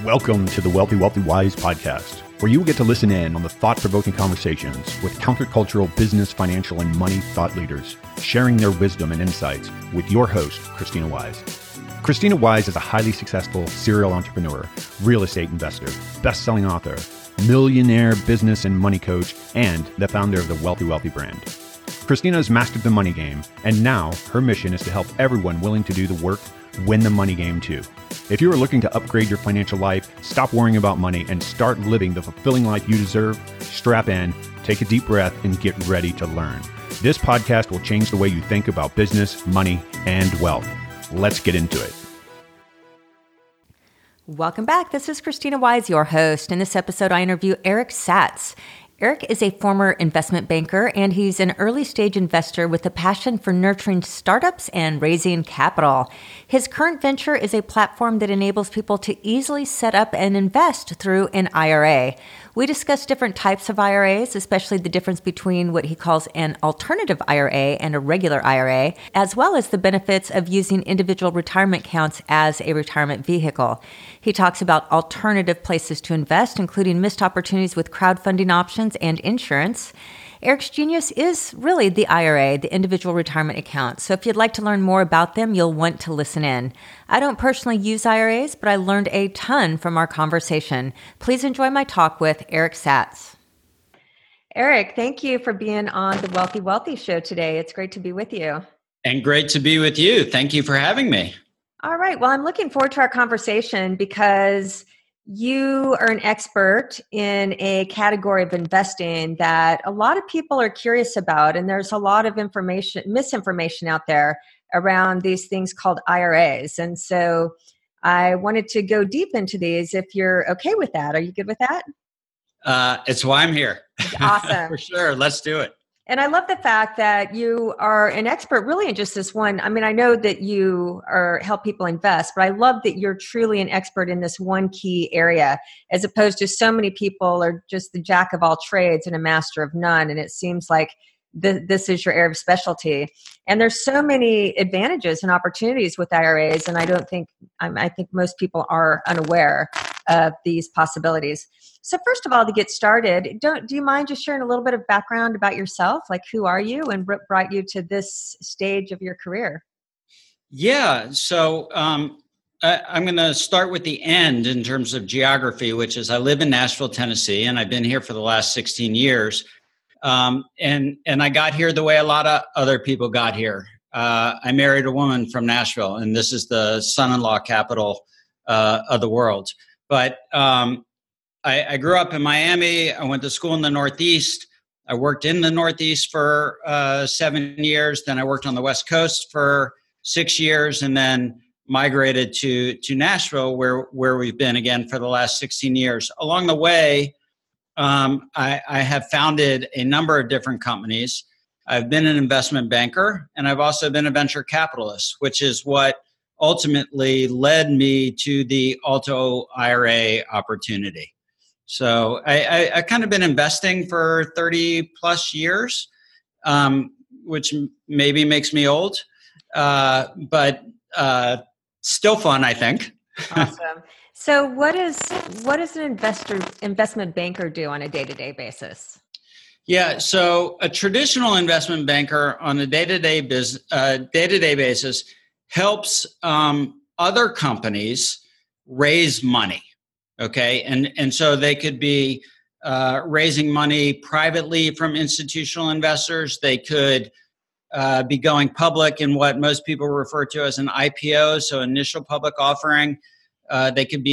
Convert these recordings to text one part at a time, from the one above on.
Welcome to the Wealthy, Wealthy, Wise podcast, where you will get to listen in on the thought-provoking conversations with countercultural business, financial, and money thought leaders, sharing their wisdom and insights with your host, Christina Wise. Christina Wise is a highly successful serial entrepreneur, real estate investor, best-selling author, millionaire business and money coach, and the founder of the Wealthy, Wealthy brand. Christina has mastered the money game, and now her mission is to help everyone willing to do the work win the money game too. If you are looking to upgrade your financial life, stop worrying about money, and start living the fulfilling life you deserve, strap in, take a deep breath, and get ready to learn. This podcast will change the way you think about business, money, and wealth. Let's get into it. Welcome back. This is Christina Wise, your host. In this episode, I interview Eric Satz. Eric is a former investment banker, and he's an early-stage investor with a passion for nurturing startups and raising capital. His current venture is a platform that enables people to easily set up and invest through an IRA. We discuss different types of IRAs, especially the difference between what he calls an alternative IRA and a regular IRA, as well as the benefits of using individual retirement accounts as a retirement vehicle. He talks about alternative places to invest, including missed opportunities with crowdfunding options and insurance. Eric's genius is really the IRA, the individual retirement account. So if you'd like to learn more about them, you'll want to listen in. I don't personally use IRAs, but I learned a ton from our conversation. Please enjoy my talk with Eric Satz. Eric, thank you for being on the Wealthy Wealthy show today. It's great to be with you. And great to be with you. Thank you for having me. All right. Well, I'm looking forward to our conversation because you are an expert in a category of investing that a lot of people are curious about. And there's a lot of misinformation out there around these things called IRAs. And so I wanted to go deep into these if you're okay with that. Are you good with that? It's why I'm here. Awesome. For sure. Let's do it. And I love the fact that you are an expert really in just this one. I mean, I know that you help people invest, but I love that you're truly an expert in this one key area, as opposed to so many people are just the jack of all trades and a master of none. And it seems like this is your area of specialty. And there's so many advantages and opportunities with IRAs. And I think most people are unaware of these possibilities. So first of all, to get started, do you mind just sharing a little bit of background about yourself? Like, who are you and what brought you to this stage of your career? Yeah. So I'm going to start with the end in terms of geography, which is I live in Nashville, Tennessee, and I've been here for the last 16 years. And I got here the way a lot of other people got here. I married a woman from Nashville, and this is the son-in-law capital of the world. But I grew up in Miami. I went to school in the Northeast. I worked in the Northeast for 7 years. Then I worked on the West Coast for 6 years, and then migrated to Nashville, where we've been again for the last 16 years. Along the way, I have founded a number of different companies. I've been an investment banker, and I've also been a venture capitalist, which is what ultimately led me to the Alto IRA opportunity. So I kind of been investing for 30 plus years, which maybe makes me old, but still fun, I think. Awesome. So what does an investment banker do on a day-to-day basis? Yeah, so a traditional investment banker on a day-to-day basis helps other companies raise money. Okay, and so they could be raising money privately from institutional investors. They could be going public in what most people refer to as an IPO, so initial public offering. They could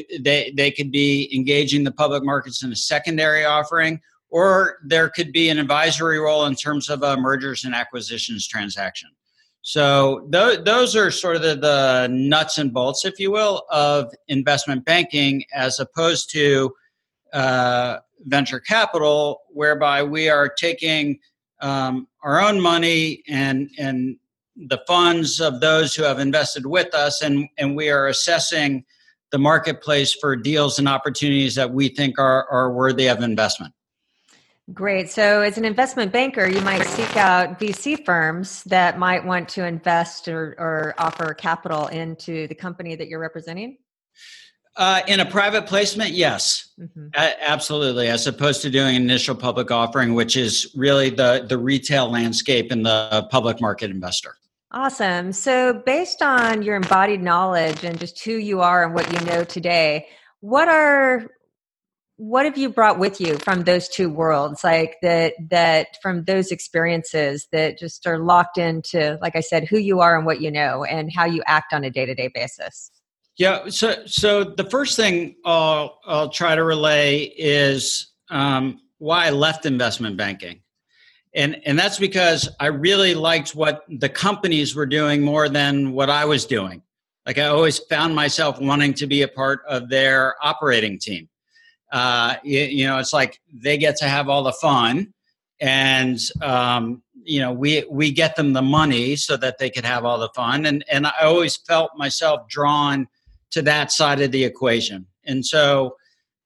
be engaging the public markets in a secondary offering, or there could be an advisory role in terms of a mergers and acquisitions transaction. So those are sort of the nuts and bolts, if you will, of investment banking, as opposed to venture capital, whereby we are taking our own money and the funds of those who have invested with us, and we are assessing the marketplace for deals and opportunities that we think are worthy of investment. Great. So as an investment banker, you might seek out VC firms that might want to invest or offer capital into the company that you're representing? In a private placement, yes, absolutely. As opposed to doing an initial public offering, which is really the retail landscape and the public market investor. Awesome. So based on your embodied knowledge and just who you are and what you know today, what have you brought with you from those two worlds, like that from those experiences that just are locked into, like I said, who you are and what you know and how you act on a day-to-day basis? Yeah. So the first thing I'll try to relay is why I left investment banking. And that's because I really liked what the companies were doing more than what I was doing. Like I always found myself wanting to be a part of their operating team. It's like they get to have all the fun and, we get them the money so that they could have all the fun. And I always felt myself drawn to that side of the equation. And so,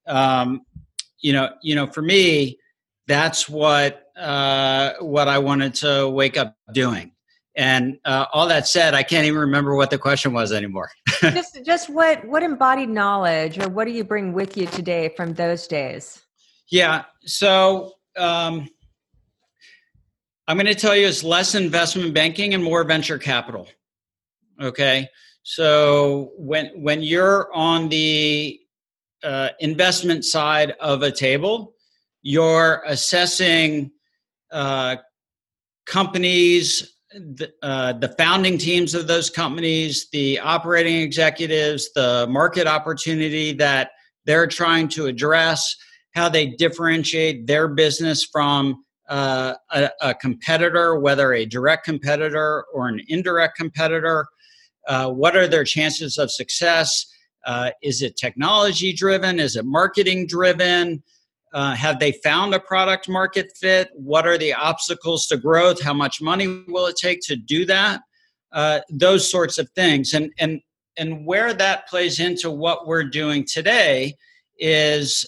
for me, that's what I wanted to wake up doing. And all that said, I can't even remember what the question was anymore. just what embodied knowledge or what do you bring with you today from those days? Yeah. So I'm going to tell you it's less investment banking and more venture capital. Okay. So when you're on the investment side of a table, you're assessing companies, the founding teams of those companies, the operating executives, the market opportunity that they're trying to address, how they differentiate their business from a competitor, whether a direct competitor or an indirect competitor. What are their chances of success? Is it technology driven? Is it marketing driven? Have they found a product market fit? What are the obstacles to growth? How much money will it take to do that? Those sorts of things. And where that plays into what we're doing today is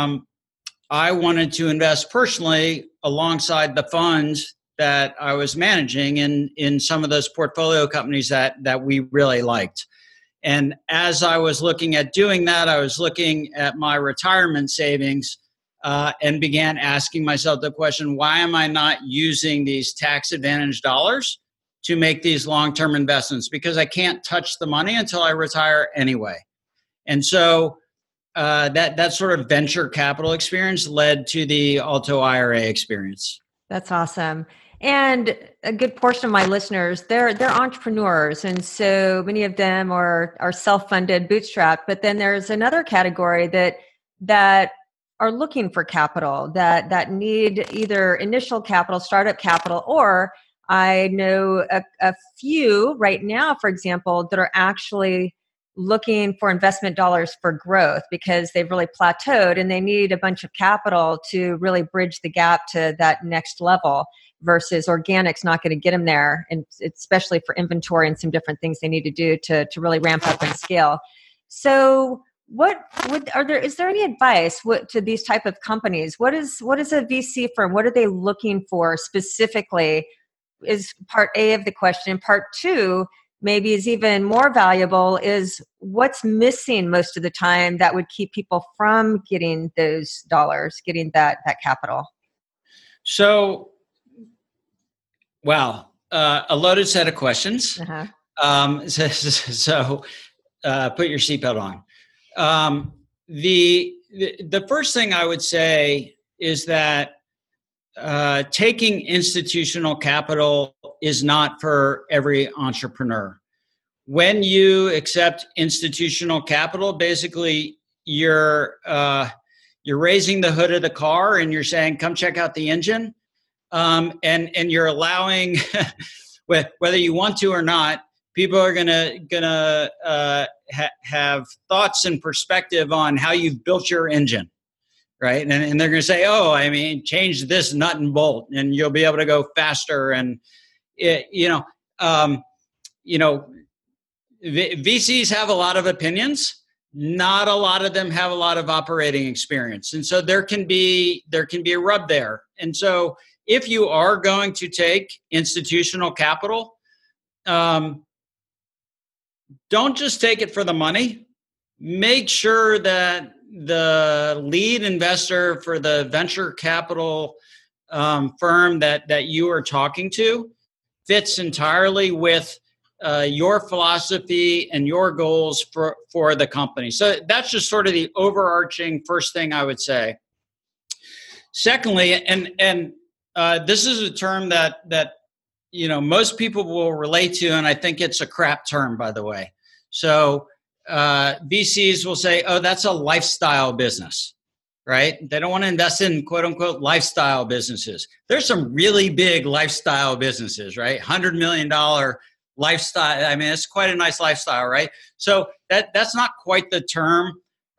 I wanted to invest personally alongside the funds that I was managing in some of those portfolio companies that we really liked. And as I was looking at doing that, I was looking at my retirement savings and began asking myself the question, why am I not using these tax advantage dollars to make these long-term investments? Because I can't touch the money until I retire anyway. And so that sort of venture capital experience led to the Alto IRA experience. That's awesome. And a good portion of my listeners, they're entrepreneurs. And so many of them are self-funded, bootstrapped. But then there's another category that are looking for capital, that need either initial capital, startup capital, or I know a few right now, for example, that are actually looking for investment dollars for growth because they've really plateaued and they need a bunch of capital to really bridge the gap to that next level versus organic's not going to get them there. And especially for inventory and some different things they need to do to really ramp up and scale. So is there any advice to these type of companies? What is a VC firm? What are they looking for specifically is part A of the question. Part two, maybe is even more valuable, is what's missing most of the time that would keep people from getting those dollars, getting that capital? So, wow, a loaded set of questions. Uh-huh. So put your seatbelt on. The first thing I would say is that taking institutional capital is not for every entrepreneur. When you accept institutional capital, basically you're raising the hood of the car and you're saying, "Come check out the engine," and you're allowing, whether you want to or not, people are gonna have thoughts and perspective on how you've built your engine. Right. And they're going to say, "Oh, I mean, change this nut and bolt and you'll be able to go faster." And, VCs have a lot of opinions. Not a lot of them have a lot of operating experience. And so there can be a rub there. And so if you are going to take institutional capital, don't just take it for the money. make sure that the lead investor for the venture capital firm that you are talking to fits entirely with your philosophy and your goals for the company. So that's just sort of the overarching first thing I would say. Secondly, and this is a term that most people will relate to, and I think it's a crap term, by the way. So VCs will say, "Oh, that's a lifestyle business." Right? They don't want to invest in quote unquote lifestyle businesses. There's some really big lifestyle businesses, right? $100 million lifestyle. I mean, it's quite a nice lifestyle, right? So that's not quite the term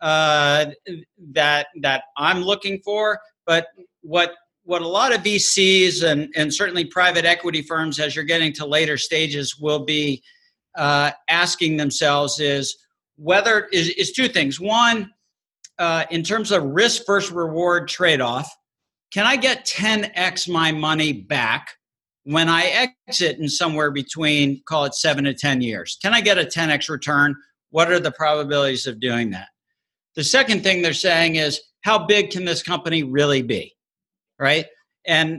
that I'm looking for. But what a lot of VCs and certainly private equity firms, as you're getting to later stages, will be asking themselves is whether is two things. One, in terms of risk versus reward trade-off, can I get 10x my money back when I exit in somewhere between, call it 7 to 10 years? Can I get a 10x return? What are the probabilities of doing that? The second thing they're saying is, how big can this company really be, right? And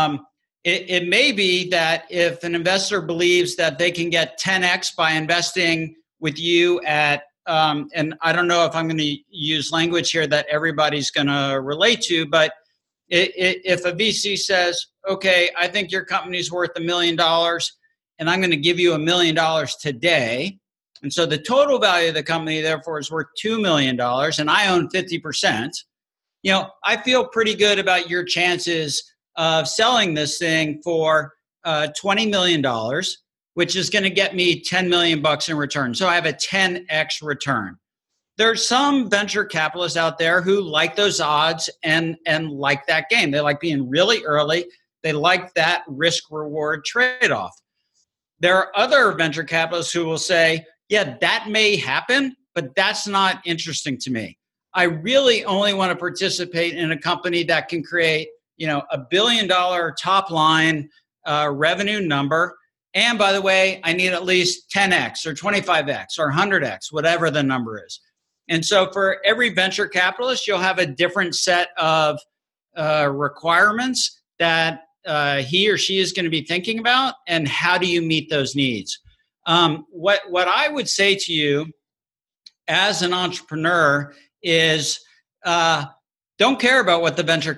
it may be that if an investor believes that they can get 10x by investing with you at and I don't know if I'm going to use language here that everybody's going to relate to, but if a VC says, okay, I think your company's worth $1 million and I'm going to give you $1 million today. And so the total value of the company, therefore, is worth $2 million and I own 50%. I feel pretty good about your chances of selling this thing for $20 million, which is going to get me $10 million in return. So I have a 10x return. There's some venture capitalists out there who like those odds and like that game. They like being really early. They like that risk-reward trade-off. There are other venture capitalists who will say, yeah, that may happen, but that's not interesting to me. I really only want to participate in a company that can create, $1 billion top line revenue number. And by the way, I need at least 10x or 25x or 100x, whatever the number is. And so for every venture capitalist, you'll have a different set of requirements that he or she is going to be thinking about, and how do you meet those needs? What I would say to you as an entrepreneur is don't care about what the venture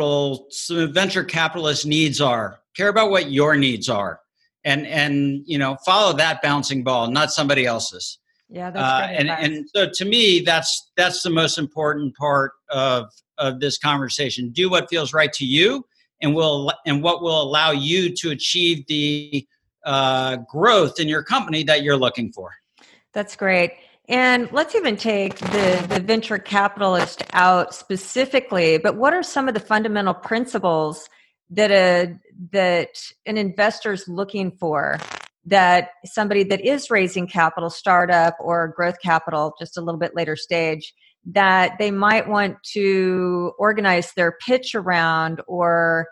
capitalist needs are. Care about what your needs are, and follow that bouncing ball, not somebody else's. Yeah, that's great advice. And so to me, that's the most important part of this conversation. Do what feels right to you, and what will allow you to achieve the growth in your company that you're looking for. That's great. And let's even take the venture capitalist out specifically, but what are some of the fundamental principles that an investor is looking for, that somebody that is raising capital, startup or growth capital, just a little bit later stage, that they might want to organize their pitch around, or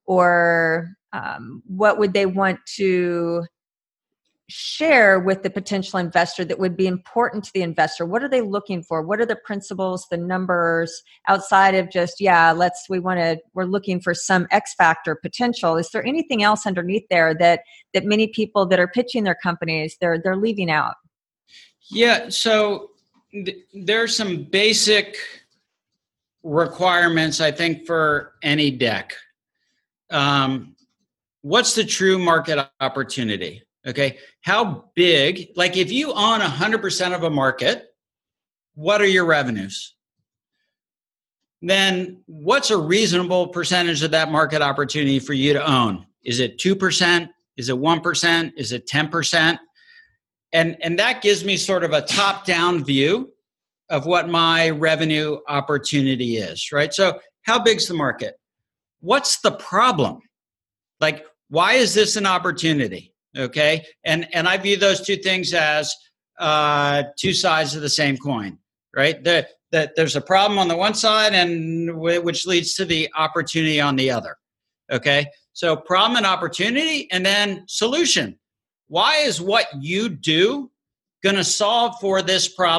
what would they want to share with the potential investor that would be important to the investor? What are they looking for? What are the principles, the numbers, outside of just, we're looking for some X factor potential? Is there anything else underneath there that many people that are pitching their companies, they're leaving out? Yeah, so there's some basic requirements, I think, for any deck. What's the true market opportunity? Okay, how big, like if you own 100% of a market, what are your revenues? Then what's a reasonable percentage of that market opportunity for you to own? Is it 2%? Is it 1%? Is it 10%? And that gives me sort of a top-down view of what my revenue opportunity is, right? So how big's the market? What's the problem? Like, why is this an opportunity? Okay, and I view those two things as two sides of the same coin, right? That there's a problem on the one side, and which leads to the opportunity on the other. Okay, so problem and opportunity, and then solution. Why is what you do going to solve for this problem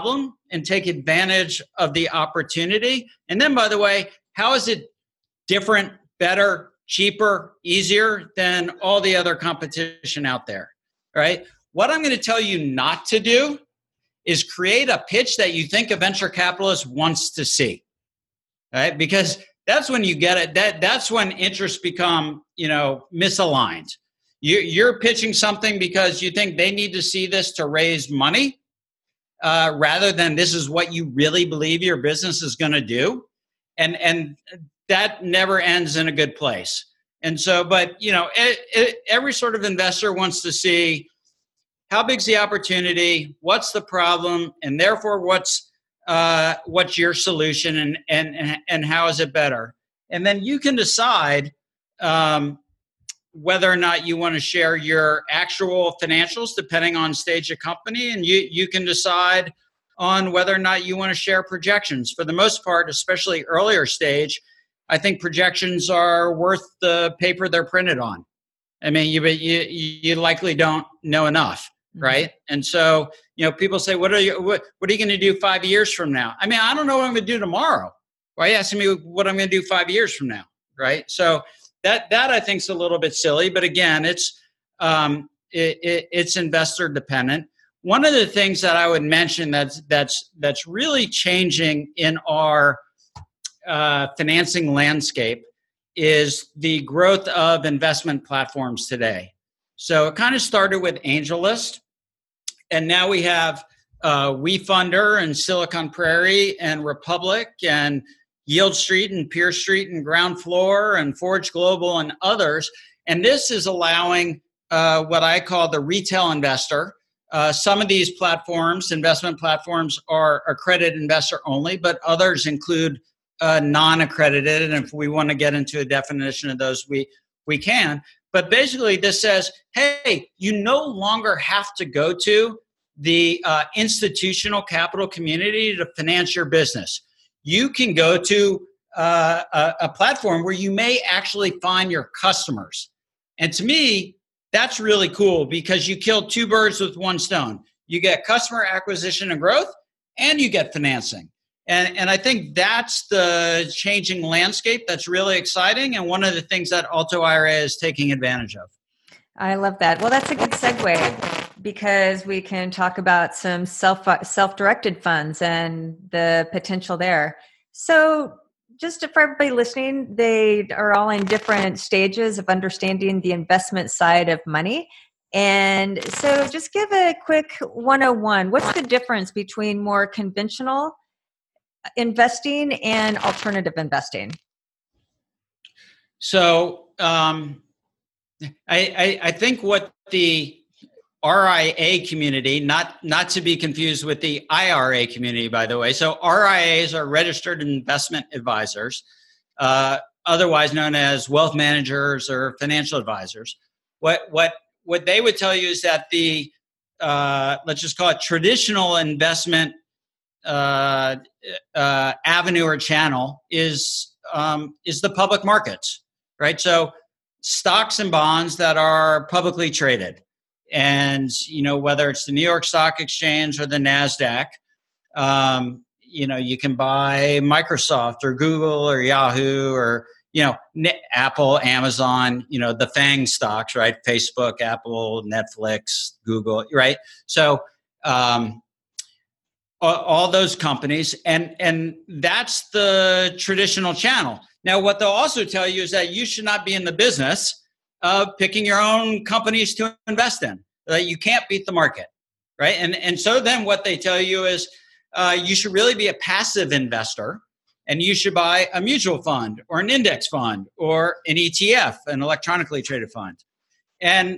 and take advantage of the opportunity. And then, by the way, how is it different, better, cheaper, easier than all the other competition out there, right? What I'm going to tell you not to do is create a pitch that you think a venture capitalist wants to see, right? Because that's when you get it. That's when interests become, misaligned. You're pitching something because you think they need to see this to raise money, rather than this is what you really believe your business is going to do, and that never ends in a good place. And so, but every sort of investor wants to see how big's the opportunity, what's the problem, and therefore what's your solution, and how is it better? And then you can decide whether or not you want to share your actual financials, depending on stage of company, and you can decide on whether or not you want to share projections. For the most part, especially earlier stage, I think projections are worth the paper they're printed on. I mean, you likely don't know enough. Right. And so, people say, what are you going to do 5 years from now? I mean, I don't know what I'm going to do tomorrow. Why are you asking me what I'm going to do 5 years from now? Right. So that I think is a little bit silly, but again, it's investor dependent. One of the things that I would mention that's really changing in our financing landscape is the growth of investment platforms today. So it kind of started with AngelList. And now we have WeFunder and Silicon Prairie and Republic and Yield Street and Peer Street and Ground Floor and Forge Global and others. And this is allowing what I call the retail investor. Some of these platforms, investment platforms, are accredited investor only, but others include non-accredited. And if we want to get into a definition of those, we can. But basically, this says, hey, you no longer have to go to the institutional capital community to finance your business. You can go to a platform where you may actually find your customers. And to me, that's really cool because you kill two birds with one stone. You get customer acquisition and growth, and you get financing. And I think that's the changing landscape that's really exciting, and one of the things that Alto IRA is taking advantage of. I love that. Well, that's a good segue because we can talk about some self-directed funds and the potential there. So just for everybody listening, they are all in different stages of understanding the investment side of money. And so just give a quick 101. What's the difference between more conventional investing and alternative investing? So I think what the RIA community, not to be confused with the IRA community, by the way. So RIAs are registered investment advisors, otherwise known as wealth managers or financial advisors. What they would tell you is that the let's just call it traditional investment avenue or channel is the public markets, right? So stocks and bonds that are publicly traded, and whether it's the New York Stock Exchange or the NASDAQ, you can buy Microsoft or Google or Yahoo or Apple, Amazon, the FANG stocks, right? Facebook, Apple, Netflix, Google, right? So all those companies, and that's the traditional channel. Now, what they'll also tell you is that you should not be in the business of picking your own companies to invest in. That you can't beat the market, right? And so then what they tell you is you should really be a passive investor, and you should buy a mutual fund or an index fund or an ETF, an electronically traded fund. And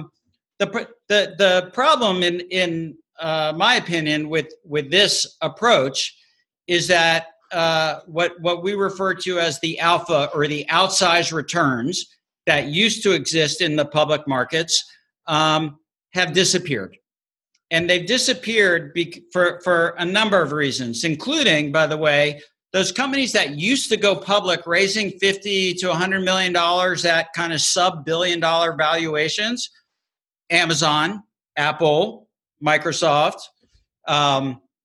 the problem in my opinion with this approach is that what we refer to as the alpha or the outsized returns that used to exist in the public markets have disappeared. And they've disappeared for a number of reasons, including, by the way, those companies that used to go public raising $50 to $100 million at kind of sub-billion dollar valuations, Amazon, Apple, Microsoft,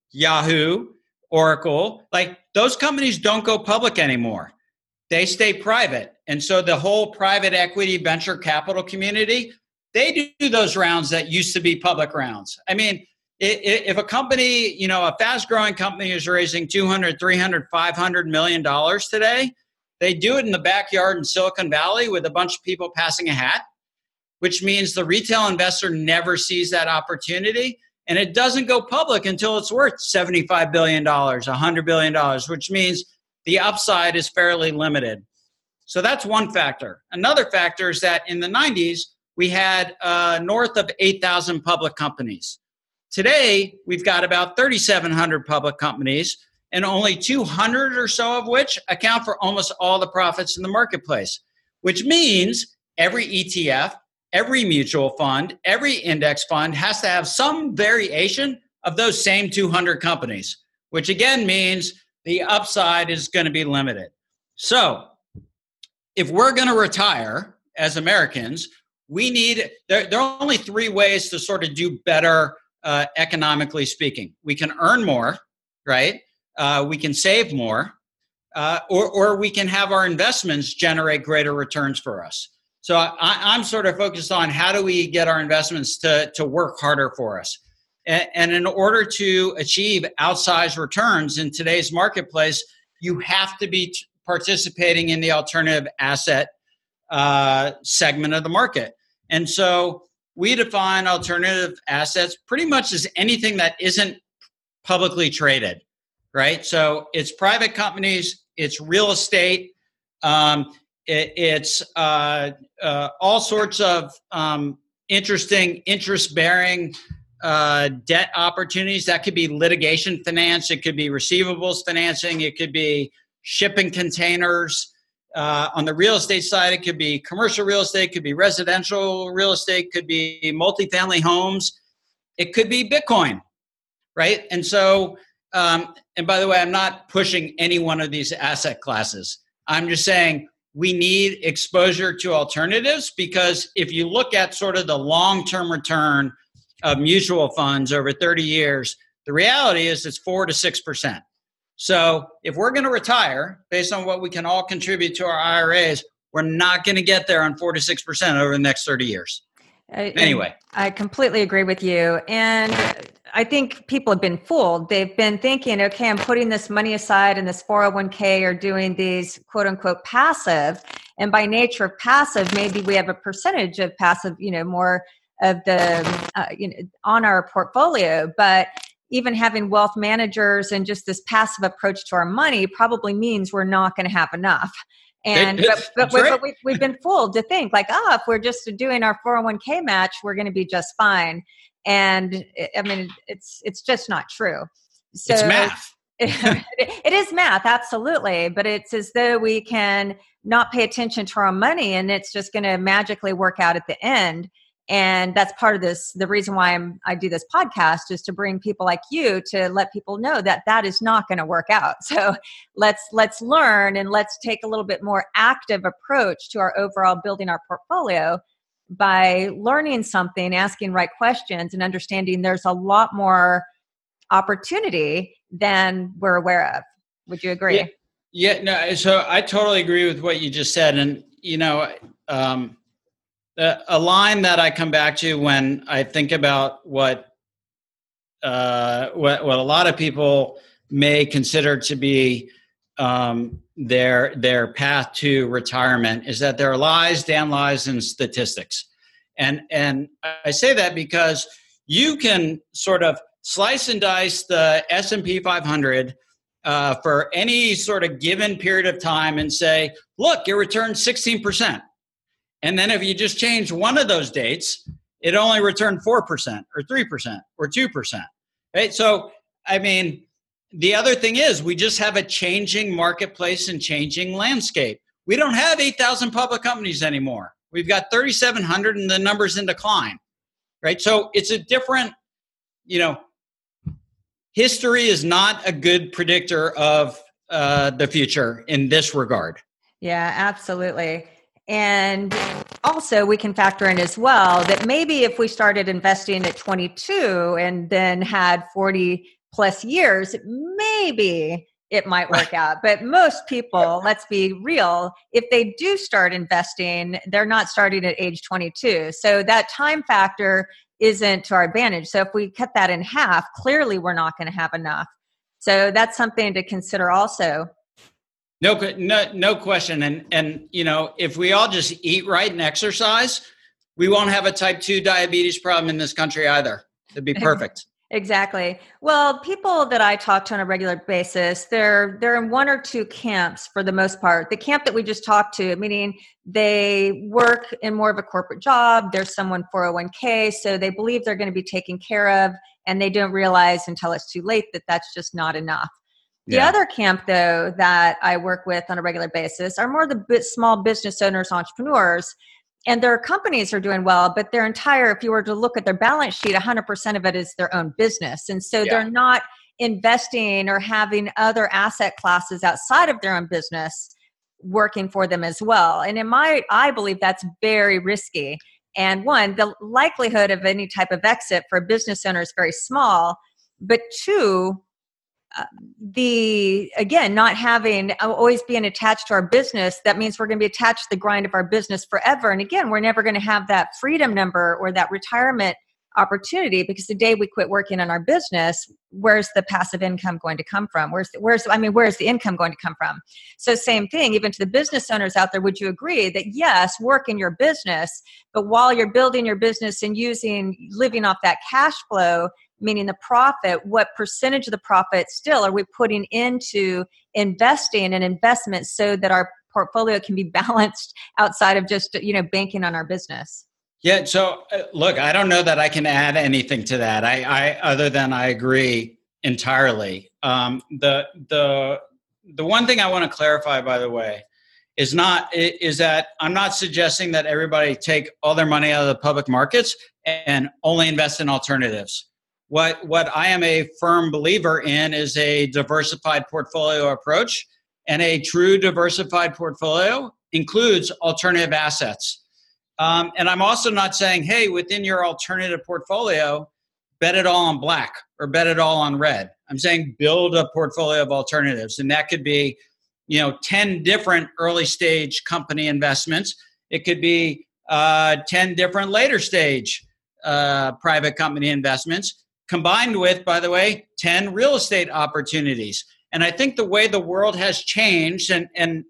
Yahoo, Oracle, like those companies don't go public anymore. They stay private. And so the whole private equity venture capital community, they do those rounds that used to be public rounds. I mean, if a company, a fast growing company is raising $200, $300, $500 million today, they do it in the backyard in Silicon Valley with a bunch of people passing a hat, which means the retail investor never sees that opportunity. And it doesn't go public until it's worth $75 billion, $100 billion, which means the upside is fairly limited. So that's one factor. Another factor is that in the 90s, we had north of 8,000 public companies. Today, we've got about 3,700 public companies, and only 200 or so of which account for almost all the profits in the marketplace, which means every ETF, every mutual fund, every index fund has to have some variation of those same 200 companies, which again means the upside is going to be limited. So if we're going to retire as Americans, there are only three ways to sort of do better economically speaking. We can earn more, right? We can save more, or we can have our investments generate greater returns for us. So I'm sort of focused on how do we get our investments to work harder for us. And in order to achieve outsized returns in today's marketplace, you have to be participating in the alternative asset segment of the market. And so we define alternative assets pretty much as anything that isn't publicly traded, right? So it's private companies, it's real estate, it's all sorts of interesting interest-bearing debt opportunities. That could be litigation finance, it could be receivables financing, it could be shipping containers. On the real estate side, it could be commercial real estate, could be residential real estate, could be multifamily homes, it could be Bitcoin, right? And so, and by the way, I'm not pushing any one of these asset classes. I'm just saying we need exposure to alternatives, because if you look at sort of the long-term return of mutual funds over 30 years, the reality is it's 4 to 6%. So if we're going to retire based on what we can all contribute to our IRAs, we're not going to get there on 4 to 6% over the next 30 years. Anyway. I completely agree with you. And I think people have been fooled. They've been thinking, okay, I'm putting this money aside in this 401k or doing these quote unquote passive. And by nature of passive, maybe we have a percentage of passive, more of the, on our portfolio. But even having wealth managers and just this passive approach to our money probably means we're not going to have enough. And but we've been fooled to think like, if we're just doing our 401k match, we're going to be just fine. And I mean, it's just not true. So it's math. It is math, absolutely. But it's as though we can not pay attention to our money and it's just going to magically work out at the end. And that's part of this. The reason why I do this podcast is to bring people like you to let people know that that is not going to work out. So let's learn and let's take a little bit more active approach to our overall building our portfolio by learning something, asking right questions, and understanding there's a lot more opportunity than we're aware of. Would you agree? Yeah. No. So I totally agree with what you just said, and a line that I come back to when I think about what a lot of people may consider to be their path to retirement is that there are lies, damn lies, and statistics. And I say that because you can sort of slice and dice the S&P 500 for any sort of given period of time and say, look, it returned 16%. And then if you just change one of those dates, it only returned 4% or 3% or 2%. Right? So, I mean, the other thing is we just have a changing marketplace and changing landscape. We don't have 8,000 public companies anymore. We've got 3,700 and the number's in decline. Right? So it's a different, history is not a good predictor of the future in this regard. Yeah, absolutely. And also we can factor in as well that maybe if we started investing at 22 and then had 40 plus years, maybe it might work out. But most people, let's be real, if they do start investing, they're not starting at age 22. So that time factor isn't to our advantage. So if we cut that in half, clearly we're not going to have enough. So that's something to consider also. No question. And if we all just eat right and exercise, we won't have a type 2 diabetes problem in this country either. It'd be perfect. Exactly. Well, people that I talk to on a regular basis, they're in one or two camps for the most part. The camp that we just talked to, meaning they work in more of a corporate job, there's someone 401k, so they believe they're going to be taken care of, and they don't realize until it's too late that that's just not enough. The other camp, though, that I work with on a regular basis are more the small business owners, entrepreneurs, and their companies are doing well, but their entire, if you were to look at their balance sheet, 100% of it is their own business. And so they're not investing or having other asset classes outside of their own business working for them as well. And I believe that's very risky. And one, the likelihood of any type of exit for a business owner is very small. But two, not having, always being attached to our business, that means we're going to be attached to the grind of our business forever. And again, we're never going to have that freedom number or that retirement opportunity, because the day we quit working on our business, where's the passive income going to come from? Where's the income going to come from? So same thing, even to the business owners out there, would you agree that yes, work in your business, but while you're building your business and living off that cash flow, meaning the profit, what percentage of the profit still are we putting into investing and investments so that our portfolio can be balanced outside of just, banking on our business? Yeah. So look, I don't know that I can add anything to that. I other than I agree entirely. The one thing I want to clarify, by the way, is that I'm not suggesting that everybody take all their money out of the public markets and only invest in alternatives. What I am a firm believer in is a diversified portfolio approach, and a true diversified portfolio includes alternative assets. And I'm also not saying, hey, within your alternative portfolio, bet it all on black or bet it all on red. I'm saying build a portfolio of alternatives, and that could be, 10 different early stage company investments. It could be 10 different later stage private company investments, combined with, by the way, 10 real estate opportunities. And I think the way the world has changed, and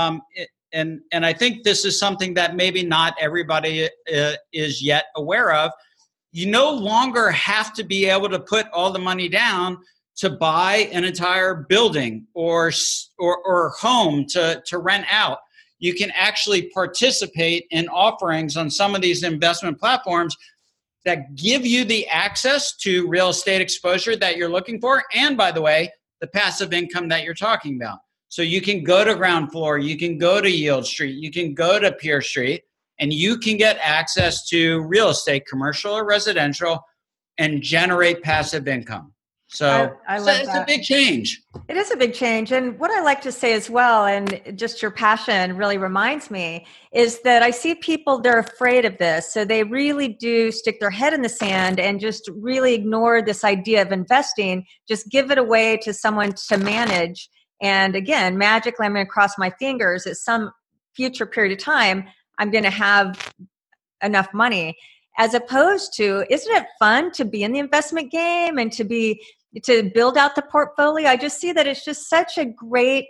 I think this is something that maybe not everybody is yet aware of, you no longer have to be able to put all the money down to buy an entire building or home to rent out. You can actually participate in offerings on some of these investment platforms that give you the access to real estate exposure that you're looking for. And by the way, the passive income that you're talking about. So you can go to Ground Floor, you can go to Yield Street, you can go to Pier Street, and you can get access to real estate, commercial or residential, and generate passive income. So I love it's that. A big change. It is a big change. And what I like to say as well, and just your passion really reminds me, is that I see people, they're afraid of this. So they really do stick their head in the sand and just really ignore this idea of investing, just give it away to someone to manage. And again, magically, I'm going to cross my fingers at some future period of time, I'm going to have enough money. As opposed to, isn't it fun to be in the investment game and to build out the portfolio? I just see that it's just such a great,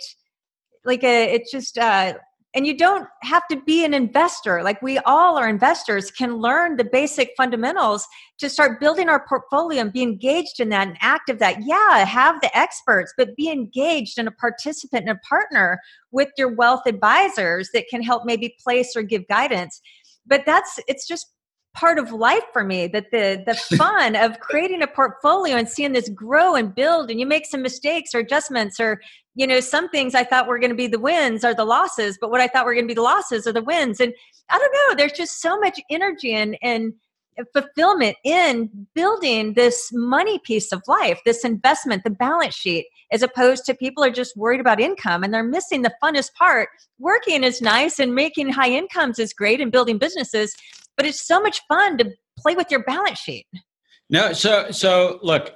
and you don't have to be an investor. Like, we all are investors, can learn the basic fundamentals to start building our portfolio and be engaged in that and active that. Yeah, have the experts, but be engaged and a participant and a partner with your wealth advisors that can help maybe place or give guidance. But it's just part of life for me, that the fun of creating a portfolio and seeing this grow and build, and you make some mistakes or adjustments, or some things I thought were going to be the wins are the losses, but what I thought were going to be the losses are the wins. And I don't know, there's just so much energy and fulfillment in building this money piece of life, this investment, the balance sheet, as opposed to people are just worried about income and they're missing the funnest part. Working is nice and making high incomes is great and building businesses, but it's so much fun to play with your balance sheet. No, so look,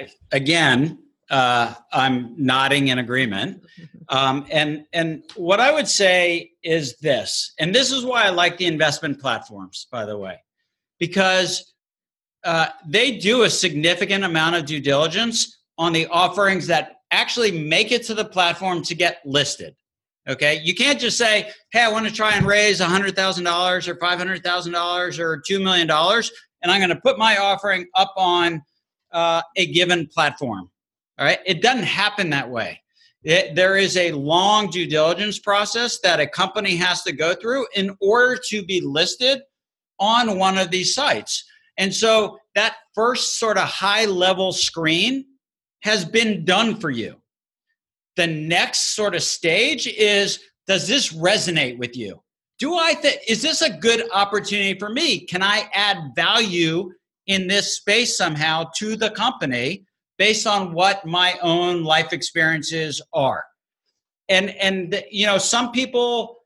I'm nodding in agreement. And what I would say is this, and this is why I like the investment platforms, by the way, because they do a significant amount of due diligence on the offerings that actually make it to the platform to get listed. Okay, you can't just say, "Hey, I want to try and raise $100,000 or $500,000 or $2 million, and I'm going to put my offering up on a given platform." All right, it doesn't happen that way. There is a long due diligence process that a company has to go through in order to be listed on one of these sites. And so that first sort of high level screen has been done for you. The next sort of stage is, does this resonate with you? Is this a good opportunity for me? Can I add value in this space somehow to the company based on what my own life experiences are? And some people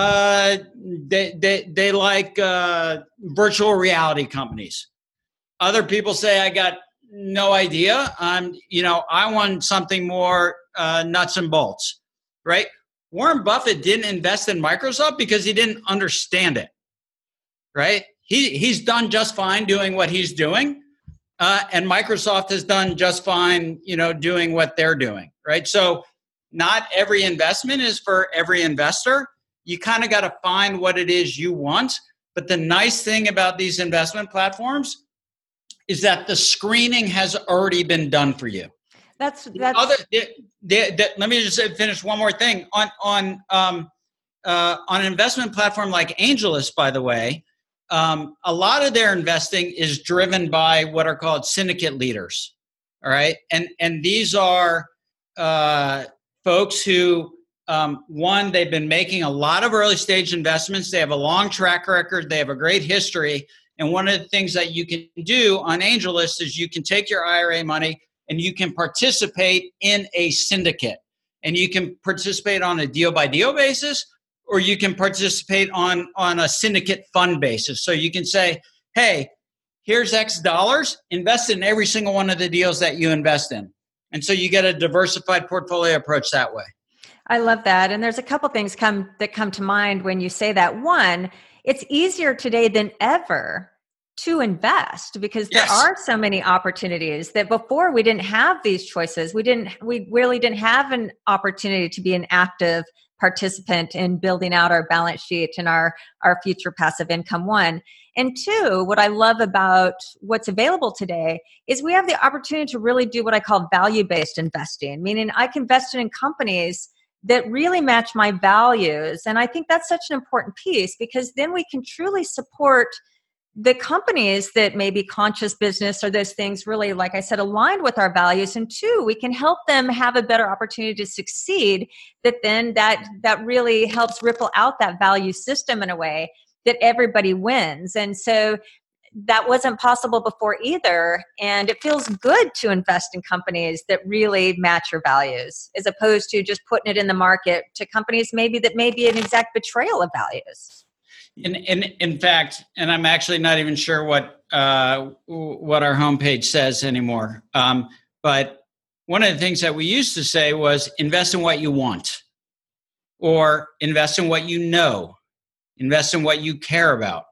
they like virtual reality companies. Other people say, I got no idea. I want something more nuts and bolts, right? Warren Buffett didn't invest in Microsoft because he didn't understand it, right? He's done just fine doing what he's doing, and Microsoft has done just fine, doing what they're doing, right? So not every investment is for every investor. You kind of got to find what it is you want. But the nice thing about these investment platforms is that the screening has already been done for you. Let me just finish one more thing on an investment platform like AngelList. By the way, a lot of their investing is driven by what are called syndicate leaders. All right, and these are folks who they've been making a lot of early stage investments. They have a long track record. They have a great history. And one of the things that you can do on AngelList is you can take your IRA money and you can participate in a syndicate. And you can participate on a deal-by-deal basis, or you can participate on a syndicate fund basis. So you can say, hey, here's X dollars, invest in every single one of the deals that you invest in. And so you get a diversified portfolio approach that way. I love that. And there's a couple things that come to mind when you say that. One, it's easier today than ever to invest because there are so many opportunities that before we didn't have these choices. We really didn't have an opportunity to be an active participant in building out our balance sheet and our future passive income. One. And two, what I love about what's available today is we have the opportunity to really do what I call value-based investing, meaning I can invest in companies that really match my values. And I think that's such an important piece because then we can truly support the companies that may be conscious business or those things really, like I said, aligned with our values. And two, we can help them have a better opportunity to succeed that then that really helps ripple out that value system in a way that everybody wins. And so that wasn't possible before either. And it feels good to invest in companies that really match your values as opposed to just putting it in the market to companies maybe that may be an exact betrayal of values. In fact, and I'm actually not even sure what our homepage says anymore. But one of the things that we used to say was invest in what you want, or invest in what you know, invest in what you care about,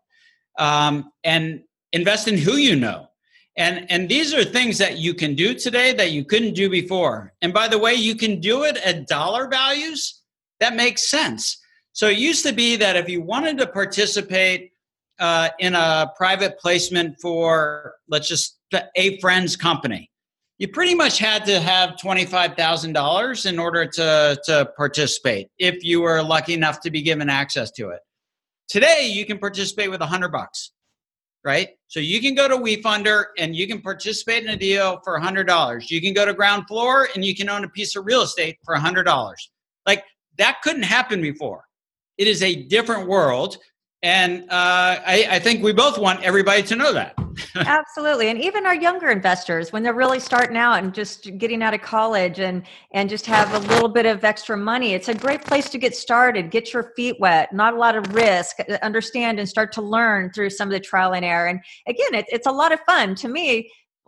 and invest in who you know. And these are things that you can do today that you couldn't do before. And by the way, you can do it at dollar values that makes sense. So it used to be that if you wanted to participate in a private placement for, let's just, a friend's company, you pretty much had to have $25,000 in order to participate if you were lucky enough to be given access to it. Today, you can participate with $100, right? So you can go to WeFunder and you can participate in a deal for $100. You can go to Ground Floor and you can own a piece of real estate for $100. Like, that couldn't happen before. It is a different world. And I think we both want everybody to know that. Absolutely. And even our younger investors, when they're really starting out and just getting out of college and just have a little bit of extra money, it's a great place to get started, get your feet wet, not a lot of risk, understand and start to learn through some of the trial and error. And again, it's a lot of fun. To me,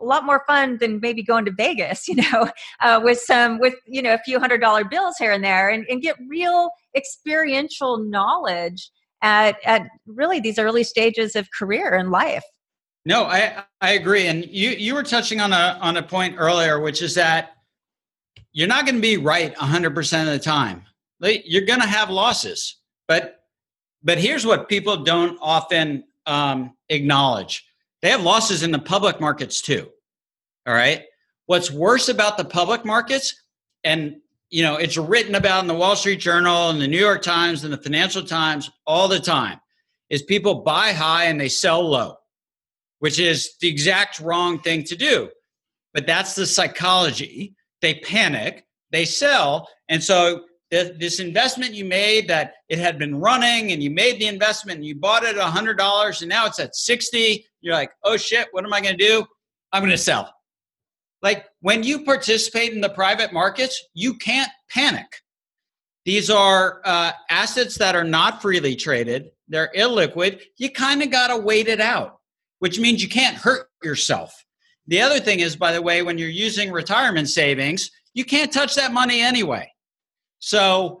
a lot more fun than maybe going to Vegas, with a few $100 bills here and there, and get real experiential knowledge at really these early stages of career and life. No, I agree. And you were touching on a point earlier, which is that you're not going to be right 100% of the time. You're going to have losses, but here's what people don't often acknowledge. They have losses in the public markets too. All right. What's worse about the public markets, and it's written about in the Wall Street Journal and the New York Times and the Financial Times all the time, is people buy high and they sell low, which is the exact wrong thing to do. But that's the psychology. They panic, they sell. And so this investment you made, that it had been running, and you made the investment and you bought it at $100 and now it's at 60. You're like, oh shit, what am I going to do? I'm going to sell. Like, when you participate in the private markets, you can't panic. These are assets that are not freely traded. They're illiquid. You kind of got to wait it out, which means you can't hurt yourself. The other thing is, by the way, when you're using retirement savings, you can't touch that money anyway. So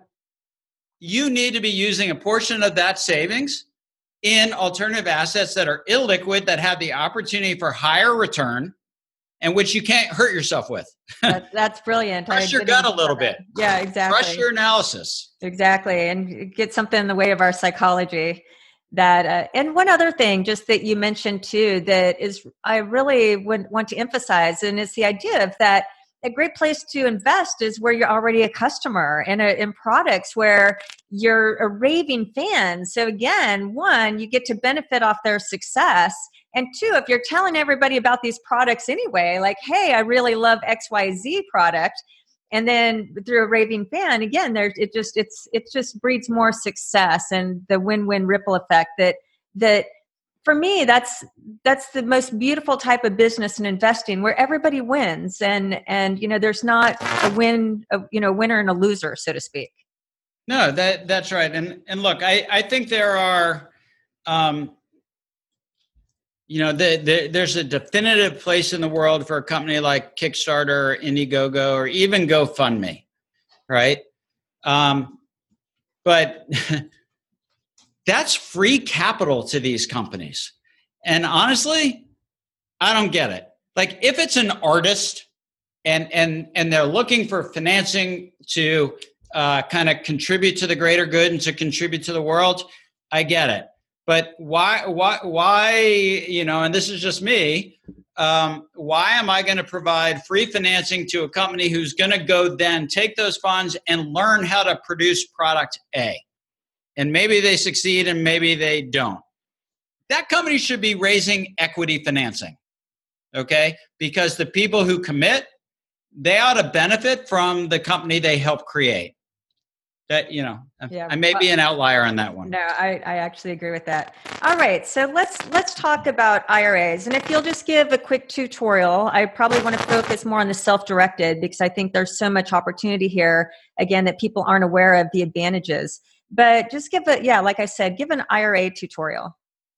you need to be using a portion of that savings in alternative assets that are illiquid, that have the opportunity for higher return, and which you can't hurt yourself with. That's brilliant. Trust your gut a little bit. Yeah, exactly. Trust your analysis. Exactly. And get something in the way of our psychology. That and one other thing, just that you mentioned too, that is I really would want to emphasize, and it's the idea of that a great place to invest is where you're already a customer, and in products where you're a raving fan. So again, one, you get to benefit off their success. And two, if you're telling everybody about these products anyway, like, hey, I really love XYZ product, and then through a raving fan, again, it just breeds more success and the win-win ripple effect that for me, that's the most beautiful type of business and investing, where everybody wins, and there's not a winner and a loser, so to speak. No, that's right. And look, I think there are, there's a definitive place in the world for a company like Kickstarter or Indiegogo or even GoFundMe, right? But that's free capital to these companies. And honestly, I don't get it. Like, if it's an artist and they're looking for financing to kind of contribute to the greater good and to contribute to the world, I get it. But why, and this is just me, why am I going to provide free financing to a company who's going to go then take those funds and learn how to produce product A? And maybe they succeed and maybe they don't. That company should be raising equity financing, okay? Because the people who commit, they ought to benefit from the company they help create. That, I may be an outlier on that one. No, I actually agree with that. All right, so let's talk about IRAs. And if you'll just give a quick tutorial, I probably want to focus more on the self-directed, because I think there's so much opportunity here, again, that people aren't aware of the advantages. But just give like I said, give an IRA tutorial.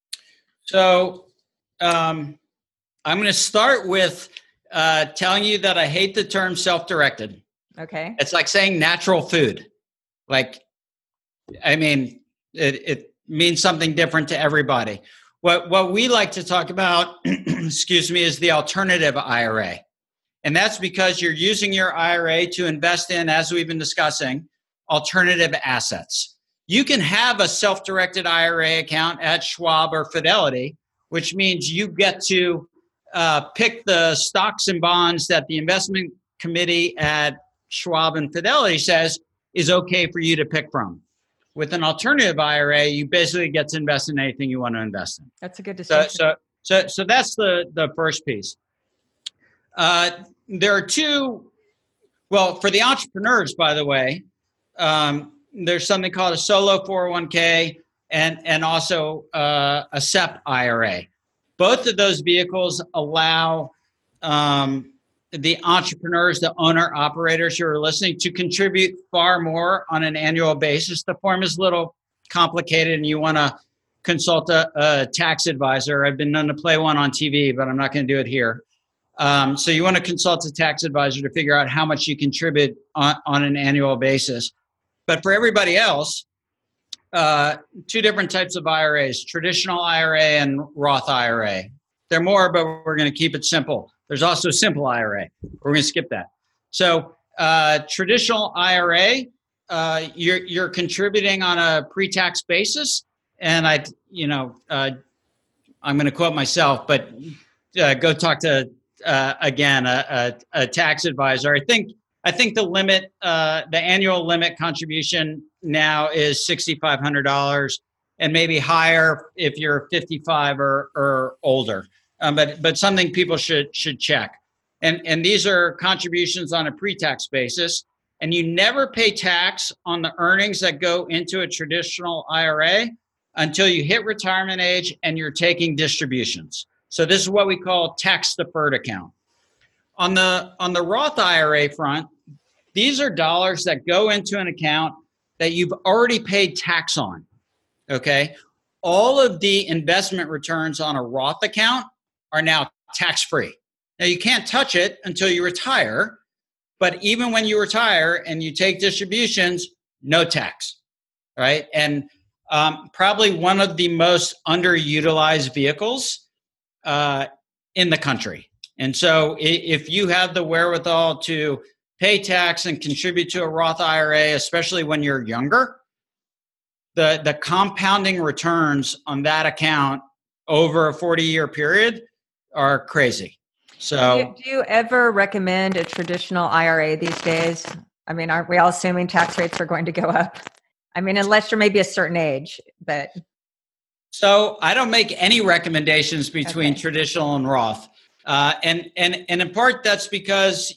So I'm going to start with telling you that I hate the term self-directed. Okay. It's like saying natural food. Like, I mean, it means something different to everybody. What we like to talk about, is the alternative IRA. And that's because you're using your IRA to invest in, as we've been discussing, alternative assets. You can have a self-directed IRA account at Schwab or Fidelity, which means you get to pick the stocks and bonds that the investment committee at Schwab and Fidelity says is okay for you to pick from. With an alternative IRA, you basically get to invest in anything you want to invest in. That's a good distinction. So that's the first piece. There are two, well, for the entrepreneurs, by the way, there's something called a solo 401k and also a SEP IRA. Both of those vehicles allow the entrepreneurs, the owner-operators who are listening, to contribute far more on an annual basis. The form is a little complicated and you want to consult a tax advisor. I've been known to play one on TV, but I'm not going to do it here. So you want to consult a tax advisor to figure out how much you contribute on an annual basis. But for everybody else, two different types of IRAs, traditional IRA and Roth IRA. There are more, but we're going to keep it simple. There's also simple IRA. We're going to skip that. So traditional IRA, you're contributing on a pre-tax basis. And I'm going to quote myself, but go talk to, again, a tax advisor. I think the limit, the annual limit contribution now is $6,500, and maybe higher if you're 55 or older. But something people should check. And these are contributions on a pre-tax basis, and you never pay tax on the earnings that go into a traditional IRA until you hit retirement age and you're taking distributions. So this is what we call tax deferred account. On the Roth IRA front, these are dollars that go into an account that you've already paid tax on, okay? All of the investment returns on a Roth account are now tax-free. Now, you can't touch it until you retire, but even when you retire and you take distributions, no tax, right? And probably one of the most underutilized vehicles in the country. And so if you have the wherewithal to pay tax and contribute to a Roth IRA, especially when you're younger, the compounding returns on that account over a 40-year period are crazy. So do you ever recommend a traditional IRA these days? I mean, aren't we all assuming tax rates are going to go up? I mean, unless you're maybe a certain age, but. So I don't make any recommendations between traditional and Roth. And in part, that's because,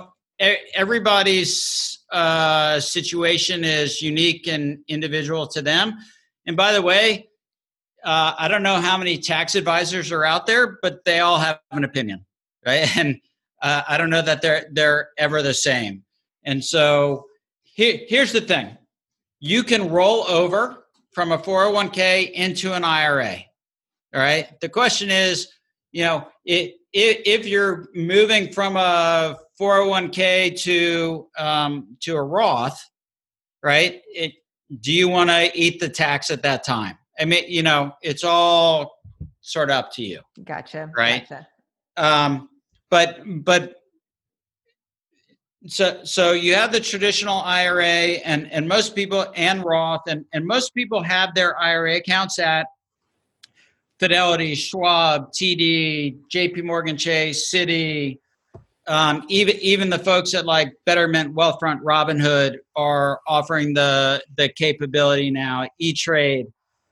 everybody's situation is unique and individual to them. And by the way, I don't know how many tax advisors are out there, but they all have an opinion, right? And I don't know that they're ever the same. And so here's the thing. You can roll over from a 401k into an IRA, all right? The question is, if you're moving from a 401k to a Roth, right? Do you want to eat the tax at that time? I mean, it's all sort of up to you. Gotcha. Right. Gotcha. But so you have the traditional IRA and most people and Roth and most people have their IRA accounts at Fidelity, Schwab, TD, JP Morgan Chase, Citi, even the folks at like Betterment, Wealthfront, Robinhood are offering the capability now, E-Trade.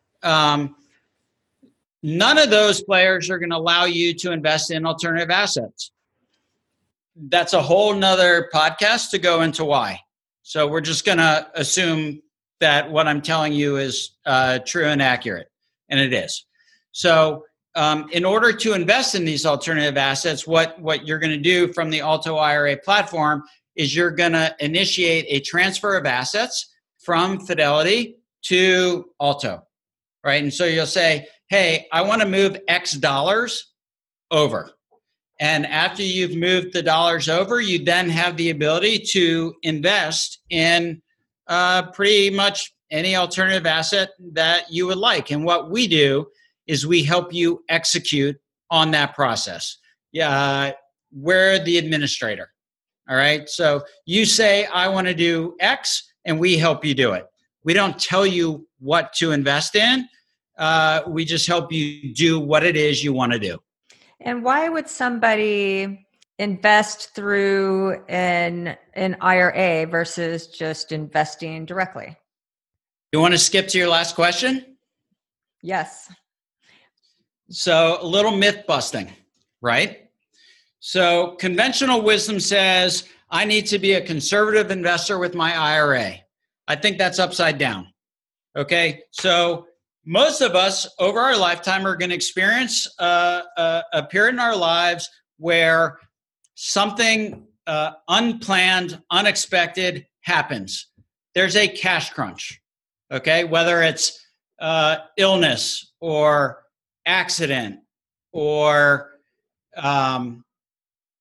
None of those players are going to allow you to invest in alternative assets. That's a whole nother podcast to go into why. So we're just going to assume that what I'm telling you is true and accurate, and it is. So in order to invest in these alternative assets, what you're going to do from the Alto IRA platform is you're going to initiate a transfer of assets from Fidelity to Alto, right? And so you'll say, hey, I want to move X dollars over. And after you've moved the dollars over, you then have the ability to invest in pretty much any alternative asset that you would like. And what we do is we help you execute on that process. We're the administrator. All right. So you say, I want to do X, and we help you do it. We don't tell you what to invest in. We just help you do what it is you want to do. And why would somebody invest through an IRA versus just investing directly? You want to skip to your last question? Yes. So a little myth busting, right? So conventional wisdom says, I need to be a conservative investor with my IRA. I think that's upside down. Okay. So most of us over our lifetime are going to experience a period in our lives where something unplanned, unexpected happens. There's a cash crunch, okay? Whether it's illness or accident or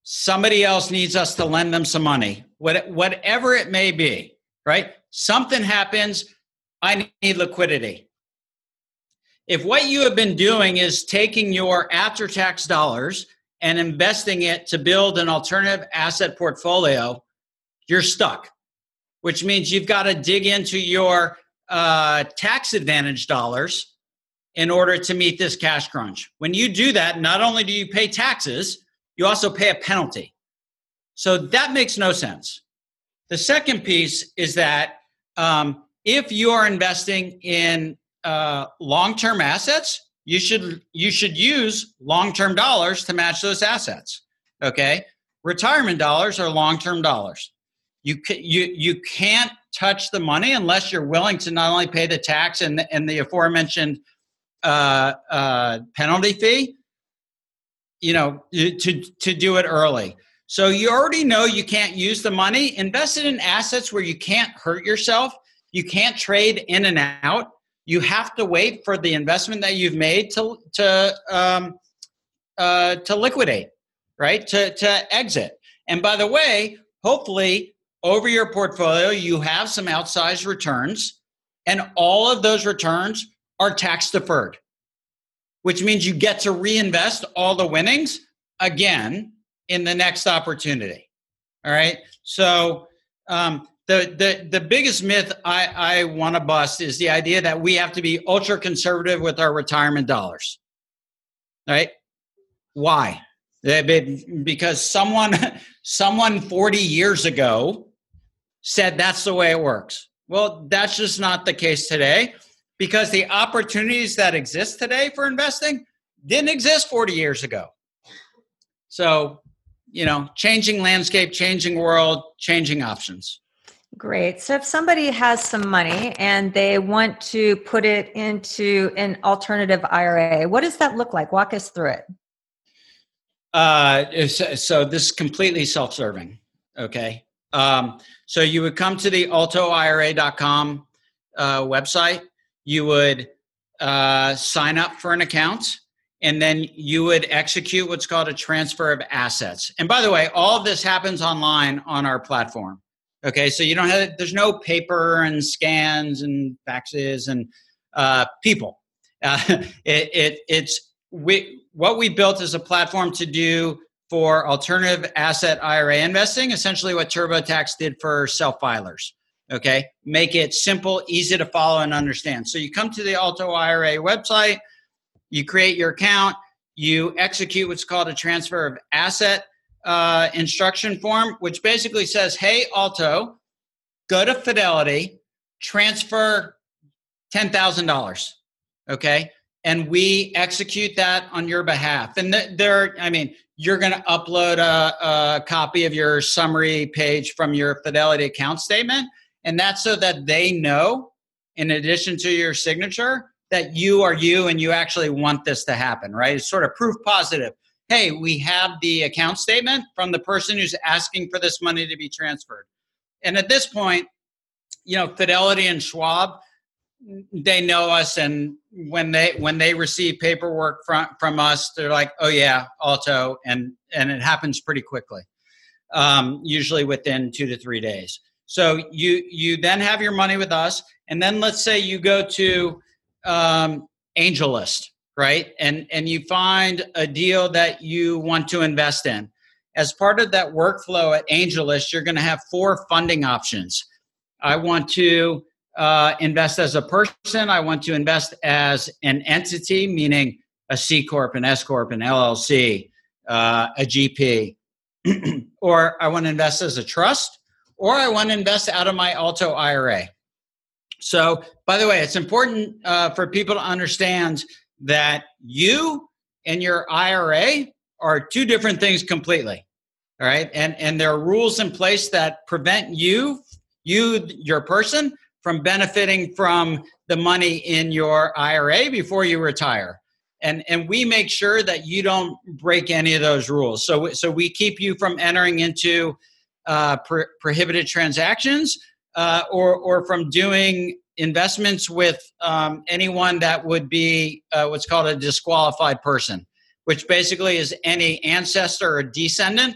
somebody else needs us to lend them some money, whatever it may be, right? Something happens, I need liquidity. If what you have been doing is taking your after-tax dollars and investing it to build an alternative asset portfolio, you're stuck, which means you've got to dig into your tax advantage dollars in order to meet this cash crunch. When you do that, not only do you pay taxes, you also pay a penalty. So that makes no sense. The second piece is that if you are investing in long-term assets, you should use long-term dollars to match those assets. Okay, retirement dollars are long-term dollars. You can't touch the money unless you're willing to not only pay the tax and the aforementioned penalty fee, to do it early. So you already know you can't use the money. Invest it in assets where you can't hurt yourself. You can't trade in and out. You have to wait for the investment that you've made to liquidate, right? To exit. And by the way, hopefully over your portfolio, you have some outsized returns, and all of those returns are tax deferred, which means you get to reinvest all the winnings again in the next opportunity. All right. So the biggest myth I want to bust is the idea that we have to be ultra conservative with our retirement dollars. All right. Why? Because someone 40 years ago said that's the way it works. Well, that's just not the case today, because the opportunities that exist today for investing didn't exist 40 years ago. So, changing landscape, changing world, changing options. Great. So if somebody has some money and they want to put it into an alternative IRA, what does that look like? Walk us through it. So this is completely self-serving. Okay. So you would come to the altoira.com website. You would sign up for an account, and then you would execute what's called a transfer of assets. And by the way, all of this happens online on our platform. Okay, so there's no paper and scans and faxes and people. What we built is a platform to do for alternative asset IRA investing, essentially what TurboTax did for self-filers. Okay, make it simple, easy to follow and understand. So you come to the Alto IRA website, you create your account, you execute what's called a transfer of asset instruction form, which basically says, hey, Alto, go to Fidelity, transfer $10,000. Okay, and we execute that on your behalf. And you're going to upload a copy of your summary page from your Fidelity account statement. And that's so that they know, in addition to your signature, that you are you and you actually want this to happen, right? It's sort of proof positive. Hey, we have the account statement from the person who's asking for this money to be transferred. And at this point, Fidelity and Schwab, they know us, and when they receive paperwork from us, they're like, oh yeah, Alto, and it happens pretty quickly, usually within 2 to 3 days. So you then have your money with us, and then let's say you go to AngelList, right? And you find a deal that you want to invest in. As part of that workflow at AngelList, you're going to have 4 funding options. I want to invest as a person. I want to invest as an entity, meaning a C Corp, an S Corp, an LLC, a GP. Or I want to invest as a trust, or I want to invest out of my Alto IRA. So, by the way, it's important for people to understand that you and your IRA are 2 different things completely. All right. And there are rules in place that prevent your person, from benefiting from the money in your IRA before you retire. And we make sure that you don't break any of those rules. So we keep you from entering into prohibited transactions or from doing investments with anyone that would be what's called a disqualified person, which basically is any ancestor or descendant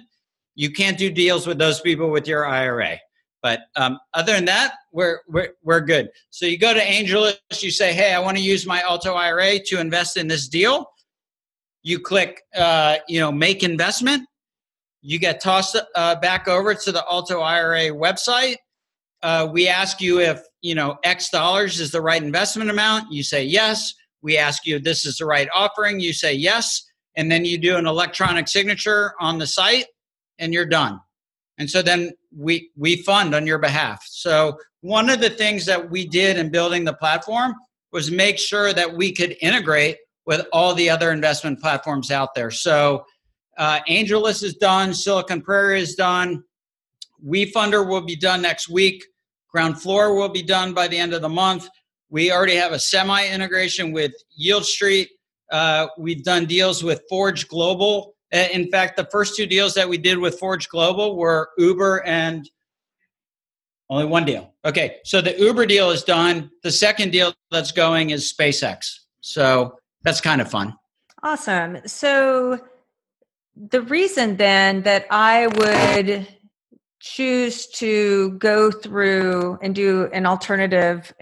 You can't do deals with those people with your IRA. But other than that, we're good. So you go to AngelList, you say, hey, I want to use my Alto IRA to invest in this deal. You click, make investment. You get tossed back over to the Alto IRA website. We ask you if, X dollars is the right investment amount. You say yes. We ask you if this is the right offering. You say yes. And then you do an electronic signature on the site and you're done. And so then we fund on your behalf. So one of the things that we did in building the platform was make sure that we could integrate with all the other investment platforms out there. So AngelList is done. Silicon Prairie is done. WeFunder will be done next week. Ground Floor will be done by the end of the month. We already have a semi-integration with Yield Street. We've done deals with Forge Global. In fact, the first 2 deals that we did with Forge Global were Uber and only one deal. Okay, so the Uber deal is done. The second deal that's going is SpaceX. So that's kind of fun. Awesome. So the reason then that I would choose to go through and do an alternative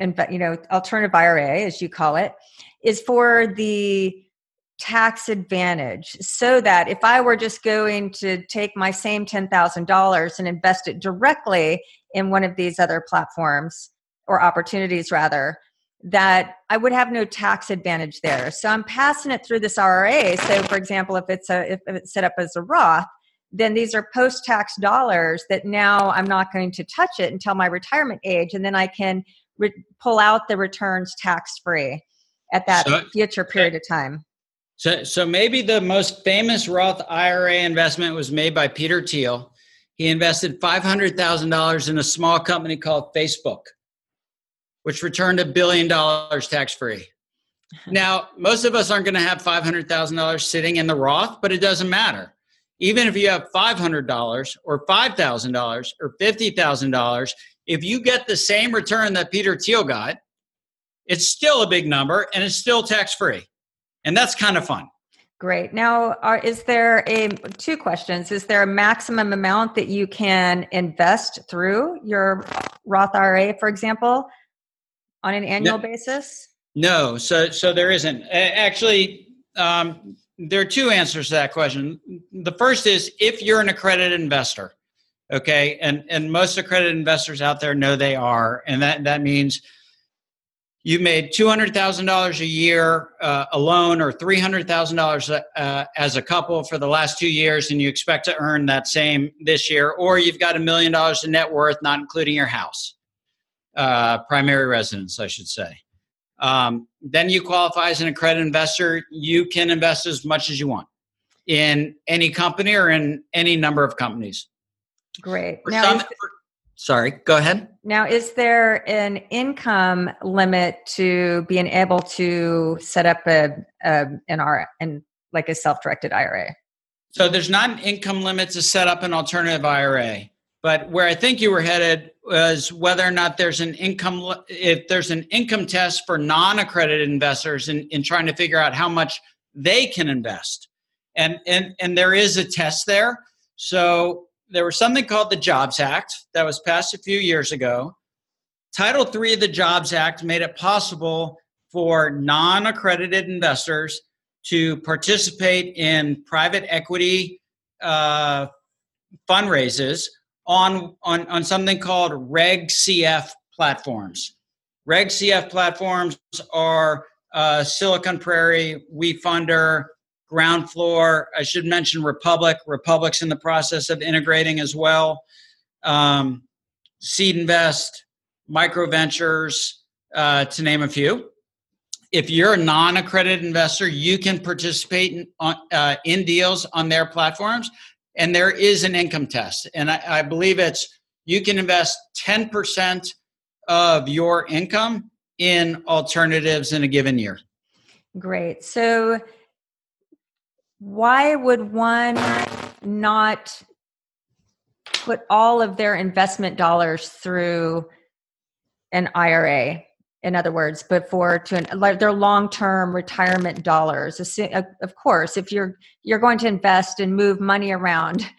IRA, as you call it, is for the tax advantage, so that if I were just going to take my same $10,000 and invest it directly in one of these other platforms or opportunities rather, that I would have no tax advantage there. So I'm passing it through this IRA. So for example, if it's set up as a Roth, then these are post-tax dollars that now I'm not going to touch it until my retirement age, and then I can pull out the returns tax-free at that future period of time. So maybe the most famous Roth IRA investment was made by Peter Thiel. He invested $500,000 in a small company called Facebook, which returned $1 billion tax-free. Now, most of us aren't going to have $500,000 sitting in the Roth, but it doesn't matter. Even if you have $500 or $5,000 or $50,000, if you get the same return that Peter Thiel got, it's still a big number and it's still tax-free. And that's kind of fun. Great. Now, is there 2 questions? Is there a maximum amount that you can invest through your Roth IRA, for example, on an annual basis? No. So there isn't. Actually, there are 2 answers to that question. The first is if you're an accredited investor, okay, and most accredited investors out there know they are, and that means you made $200,000 a year alone, or $300,000 as a couple for the last 2 years, and you expect to earn that same this year, or you've got $1 million in net worth, not including your house, primary residence, I should say. Then you qualify as an accredited investor. You can invest as much as you want in any company or in any number of companies. Great. Sorry, go ahead. Now, is there an income limit to being able to set up a self-directed IRA? So there's not an income limit to set up an alternative IRA. But where I think you were headed was whether or not there's an income test for non-accredited investors in trying to figure out how much they can invest. And there is a test there. So there was something called the Jobs Act that was passed a few years ago. Title III of the Jobs Act made it possible for non-accredited investors to participate in private equity fundraisers on something called Reg CF platforms. Reg CF platforms are Silicon Prairie, WeFunder, Ground Floor. I should mention Republic. Republic's in the process of integrating as well. Seed Invest, MicroVentures, to name a few. If you're a non-accredited investor, you can participate in deals on their platforms. And there is an income test. And I believe you can invest 10% of your income in alternatives in a given year. Great. So why would one not put all of their investment dollars through an IRA? In other words, but their long-term retirement dollars. Of course, if you're going to invest and move money around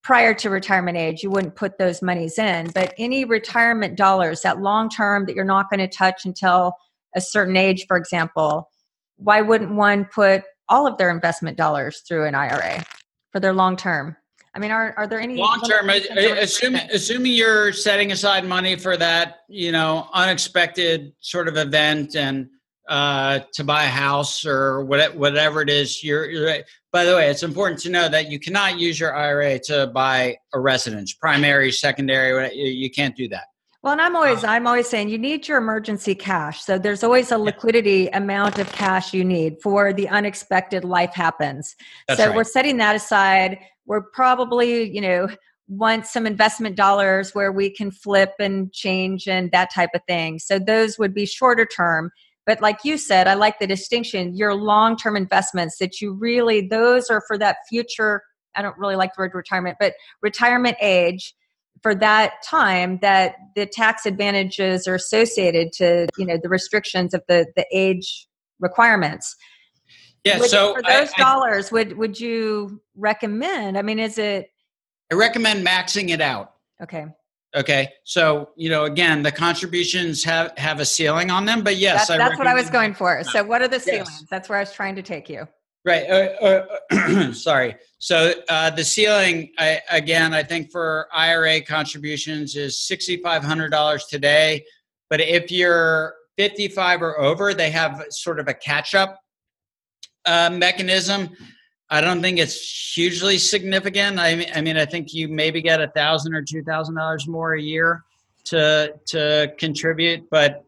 prior to retirement age, you wouldn't put those monies in. But any retirement dollars, that long term that you're not going to touch until a certain age, for example, why wouldn't one put all of their investment dollars through an IRA for their long term? I mean, are there any long term? Assuming you're setting aside money for that, unexpected sort of event, and to buy a house or whatever it is. You're by the way, it's important to know that you cannot use your IRA to buy a residence, primary, secondary. You can't do that. Well, and I'm always saying you need your emergency cash. So there's always a liquidity amount of cash you need for the unexpected life happens. That's so right. We're setting that aside. We're probably, want some investment dollars where we can flip and change and that type of thing. So those would be shorter term. But like you said, I like the distinction, your long-term investments that those are for that future. I don't really like the word retirement, but retirement age, for that time that the tax advantages are associated to, the restrictions of the age requirements. Yeah. For those dollars, would you recommend? I mean, I recommend maxing it out. Okay. So, again, the contributions have a ceiling on them, but yes, that's what I was going for. So what are the ceilings? Yes. That's where I was trying to take you. Right. Sorry. So the ceiling, I think for IRA contributions is $6,500 today. But if you're 55 or over, they have sort of a catch-up mechanism. I don't think it's hugely significant. I mean, I think you maybe get $1,000 or $2,000 more a year to contribute, but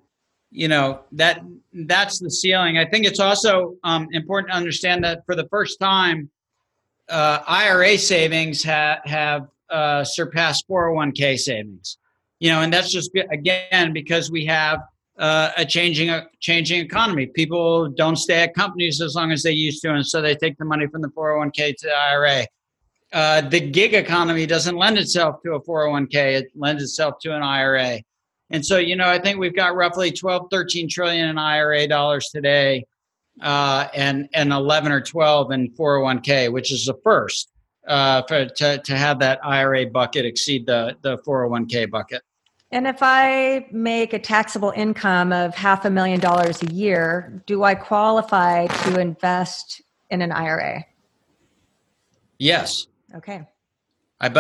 that's the ceiling. I think it's also important to understand that for the first time, IRA savings have surpassed 401k savings. And that's just again because we have a changing economy. People don't stay at companies as long as they used to, and so they take the money from the 401k to the IRA. The gig economy doesn't lend itself to a 401k; it lends itself to an IRA. And so, I think we've got roughly 13 trillion in IRA dollars today, and 11 or 12 in 401k, which is the first to have that IRA bucket exceed the 401k bucket. And if I make a taxable income of $500,000 a year, do I qualify to invest in an IRA? Yes. Okay. I'm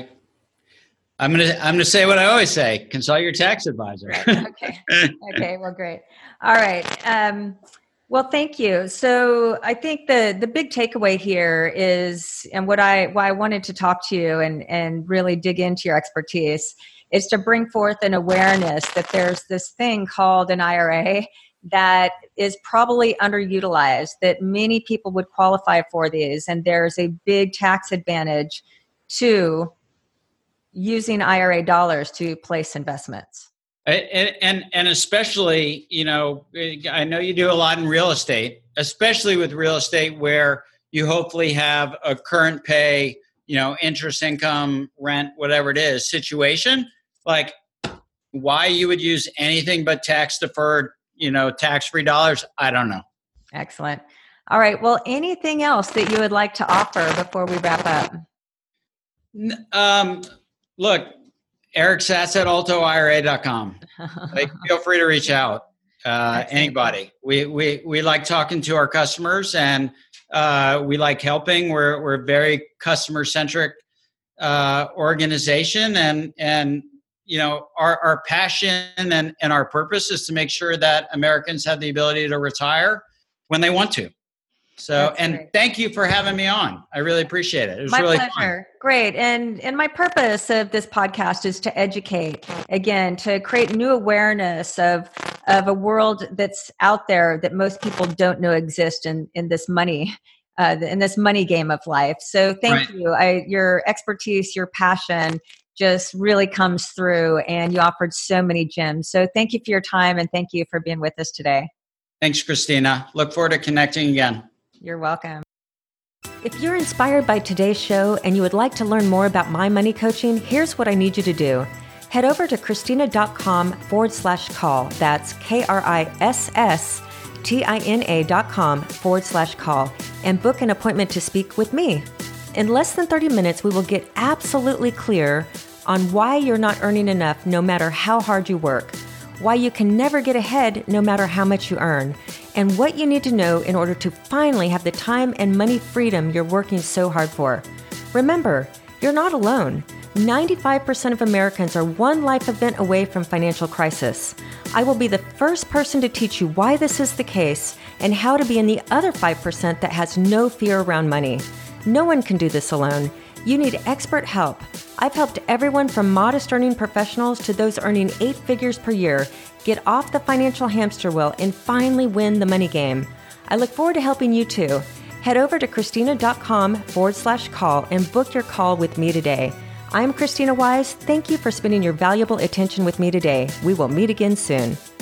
gonna say what I always say: consult your tax advisor. Right. Okay. Okay. Well, great. All right. Well, thank you. So I think the big takeaway here is, and why I wanted to talk to you and really dig into your expertise, is to bring forth an awareness that there's this thing called an IRA that is probably underutilized, that many people would qualify for these, and there's a big tax advantage to using IRA dollars to place investments. And especially, I know you do a lot in real estate, especially with real estate where you hopefully have a current pay, interest income, rent, whatever it is, situation. Like why you would use anything but tax deferred, tax-free dollars, I don't know. Excellent. All right. Well, anything else that you would like to offer before we wrap up? Look, Eric Satz at altoira.com. Feel free to reach out. Anybody. We like talking to our customers, and we like helping. We're a very customer centric organization, and our passion and our purpose is to make sure that Americans have the ability to retire when they want to. So, thank you for having me on. I really appreciate it. It was my really pleasure. Fun. Great. And my purpose of this podcast is to educate, again, to create new awareness of a world that's out there that most people don't know exists in this money game of life. So thank you. Your expertise, your passion just really comes through, and you offered so many gems. So thank you for your time, and thank you for being with us today. Thanks, Christina. Look forward to connecting again. You're welcome. If you're inspired by today's show and you would like to learn more about my money coaching, here's what I need you to do. Head over to Christina.com/call. That's KRISSTINA.com/call and book an appointment to speak with me. In less than 30 minutes, we will get absolutely clear on why you're not earning enough no matter how hard you work, why you can never get ahead no matter how much you earn, and what you need to know in order to finally have the time and money freedom you're working so hard for. Remember, you're not alone. 95% of Americans are one life event away from financial crisis. I will be the first person to teach you why this is the case and how to be in the other 5% that has no fear around money. No one can do this alone. You need expert help. I've helped everyone from modest earning professionals to those earning 8 figures per year get off the financial hamster wheel and finally win the money game. I look forward to helping you too. Head over to Christina.com/call and book your call with me today. I'm Christina Wise. Thank you for spending your valuable attention with me today. We will meet again soon.